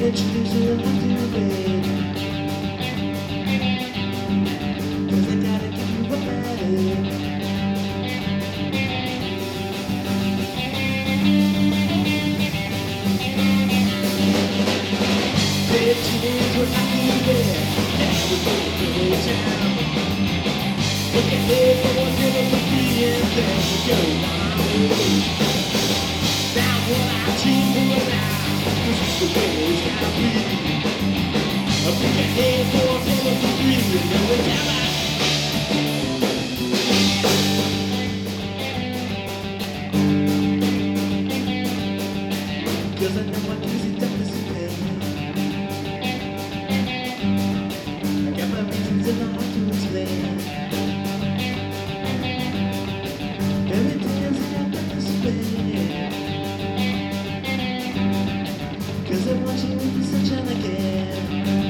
Cause I know my music doesn't I got my reasons and I have to explain. Everything else I got to explain. Cause I want you to be sunshine again.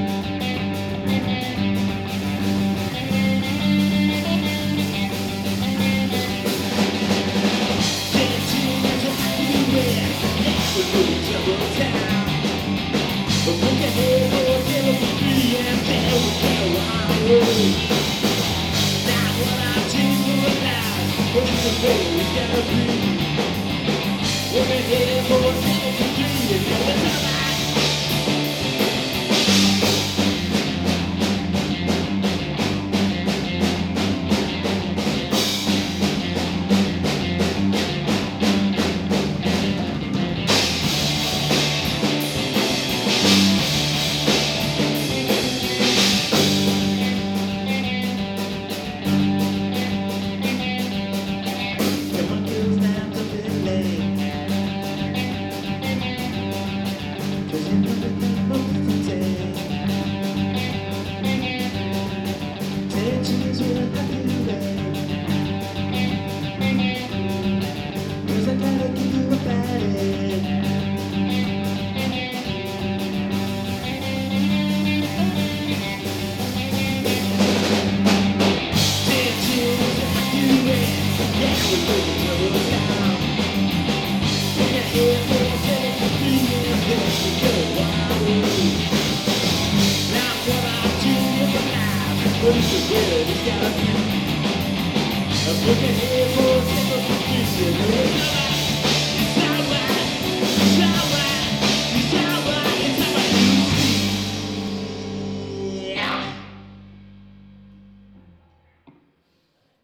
What is the word? It's gotta be. I'm looking here for a single confusion.